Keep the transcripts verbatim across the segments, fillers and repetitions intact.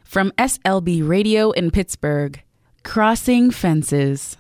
From S L B Radio in Pittsburgh, Crossing Fences.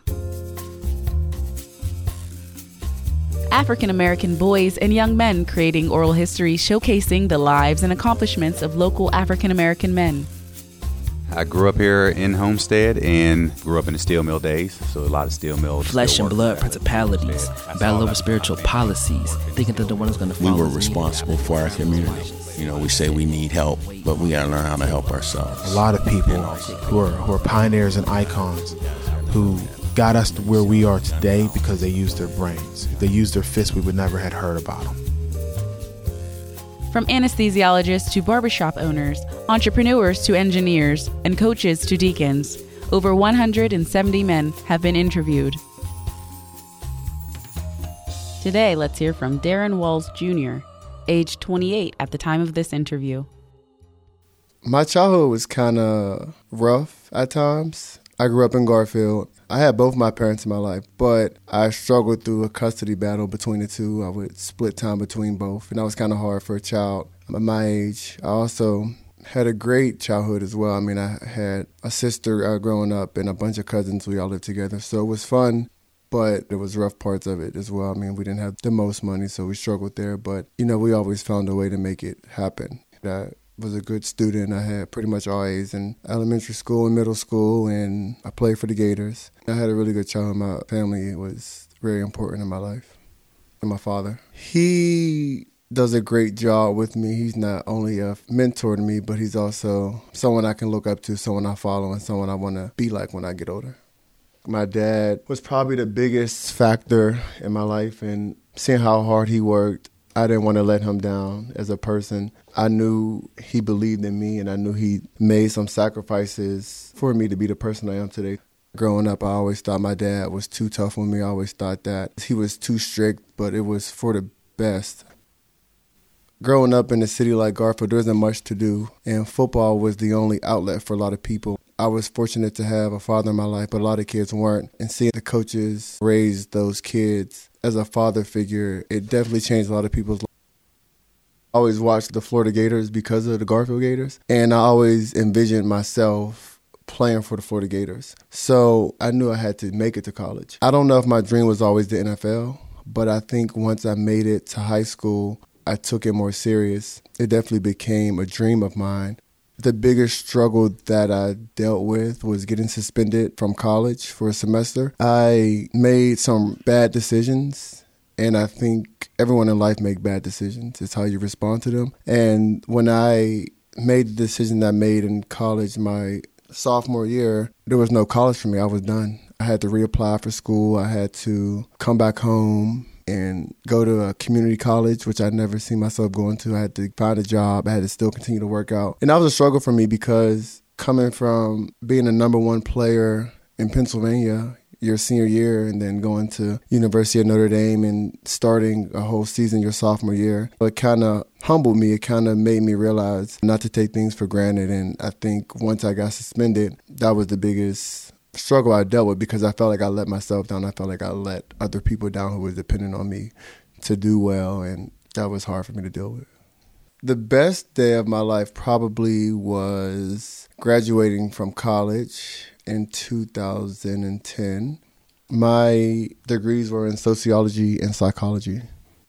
African American boys and young men creating oral history showcasing the lives and accomplishments of local African American men. I grew up here in Homestead and grew up in the steel mill days, so a lot of steel mills. Flesh and blood principalities, battle over spiritual policies, thinking that the one is going to follow. We were responsible for our community. You know, we say we need help, but we got to learn how to help ourselves. A lot of people who are, who are pioneers and icons who got us to where we are today because they used their brains. If they used their fists, we would never have heard about them. From anesthesiologists to barbershop owners, entrepreneurs to engineers, and coaches to deacons, over one hundred seventy men have been interviewed. Today, let's hear from Darren Walls Junior, age twenty-eight at the time of this interview. My childhood was kind of rough at times. I grew up in Garfield. I had both my parents in my life, but I struggled through a custody battle between the two. I would split time between both, and that was kind of hard for a child at my age. I also had a great childhood as well. I mean, I had a sister uh, growing up and a bunch of cousins. We all lived together, so it was fun, but there was rough parts of it as well. I mean, we didn't have the most money, so we struggled there, but, you know, we always found a way to make it happen. I was a good student. I had pretty much all A's in elementary school and middle school, and I played for the Gators. I had a really good childhood. My family was very important in my life. And my father, he does a great job with me. He's not only a mentor to me, but he's also someone I can look up to, someone I follow, and someone I want to be like when I get older. My dad was probably the biggest factor in my life, and seeing how hard he worked, I didn't want to let him down as a person. I knew he believed in me, and I knew he made some sacrifices for me to be the person I am today. Growing up, I always thought my dad was too tough on me. I always thought that he was too strict, but it was for the best. Growing up in a city like Garfield, there isn't much to do, and football was the only outlet for a lot of people. I was fortunate to have a father in my life, but a lot of kids weren't. And seeing the coaches raise those kids as a father figure, it definitely changed a lot of people's lives. I always watched the Florida Gators because of the Garfield Gators, and I always envisioned myself playing for the Florida Gators. So I knew I had to make it to college. I don't know if my dream was always the N F L, but I think once I made it to high school, I took it more serious. It definitely became a dream of mine. The biggest struggle that I dealt with was getting suspended from college for a semester. I made some bad decisions, and I think everyone in life makes bad decisions. It's how you respond to them. And when I made the decision I made in college my sophomore year, there was no college for me. I was done. I had to reapply for school. I had to come back home and go to a community college, which I'd never seen myself going to. I had to find a job. I had to still continue to work out. And that was a struggle for me because coming from being a number one player in Pennsylvania your senior year and then going to University of Notre Dame and starting a whole season your sophomore year, it kind of humbled me. It kind of made me realize not to take things for granted. And I think once I got suspended, that was the biggest struggle I dealt with because I felt like I let myself down. I felt like I let other people down who were dependent on me to do well, and that was hard for me to deal with. The best day of my life probably was graduating from college in two thousand ten. My degrees were in sociology and psychology.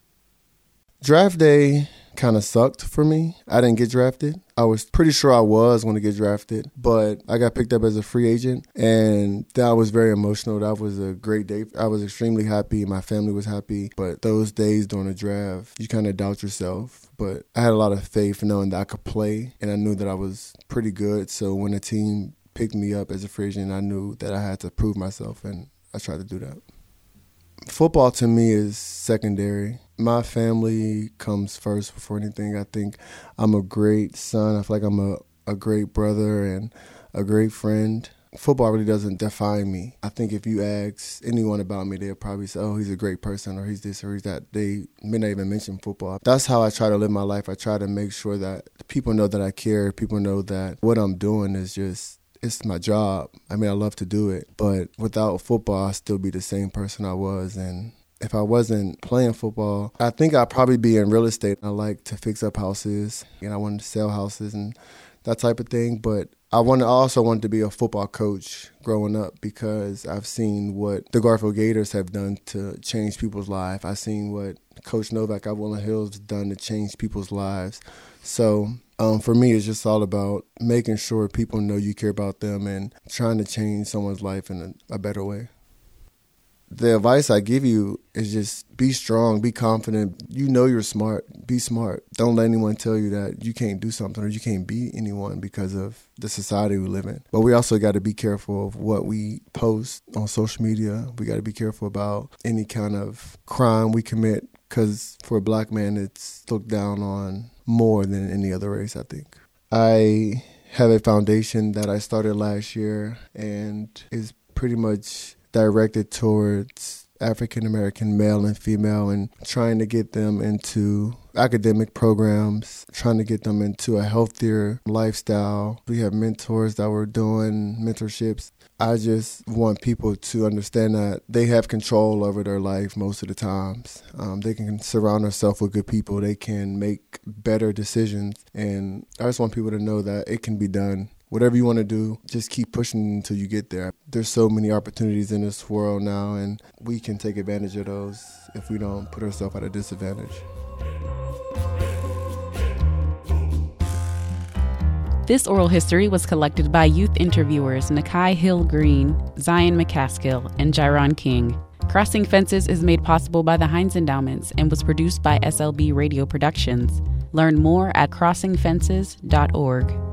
Draft day kind of sucked for me. I didn't get drafted. I was pretty sure I was going to get drafted, but I got picked up as a free agent, and that was very emotional. That was a great day. I was extremely happy. My family was happy, but those days during the draft, you kind of doubt yourself. But I had a lot of faith knowing that I could play, and I knew that I was pretty good. So when a team picked me up as a free agent, I knew that I had to prove myself, and I tried to do that. Football to me is secondary. My family comes first before anything. I think I'm a great son. I feel like I'm a, a great brother and a great friend. Football really doesn't define me. I think if you ask anyone about me, they'll probably say, oh, he's a great person, or he's this or he's that. They may not even mention football. That's how I try to live my life. I try to make sure that people know that I care. People know that what I'm doing is just, it's my job. I mean, I love to do it. But without football, I'd still be the same person I was. And if I wasn't playing football, I think I'd probably be in real estate. I like to fix up houses, and I wanted to sell houses and that type of thing. But I want. I also wanted to be a football coach growing up because I've seen what the Garfield Gators have done to change people's lives. I've seen what Coach Novak at Woodland Hills has done to change people's lives. So um, for me, it's just all about making sure people know you care about them and trying to change someone's life in a, a better way. The advice I give you is just be strong, be confident. You know you're smart. Be smart. Don't let anyone tell you that you can't do something or you can't be anyone because of the society we live in. But we also got to be careful of what we post on social media. We got to be careful about any kind of crime we commit because for a black man, it's looked down on more than any other race, I think. I have a foundation that I started last year and is pretty much directed towards African-American male and female and trying to get them into academic programs, trying to get them into a healthier lifestyle. We have mentors that we're doing mentorships. I just want people to understand that they have control over their life most of the times. Um, they can surround themselves with good people. They can make better decisions. And I just want people to know that it can be done. Whatever you want to do, just keep pushing until you get there. There's so many opportunities in this world now, and we can take advantage of those if we don't put ourselves at a disadvantage. This oral history was collected by youth interviewers Nakai Hill Green, Zion McCaskill, and Jairon King. Crossing Fences is made possible by the Heinz Endowments and was produced by S L B Radio Productions. Learn more at crossing fences dot org.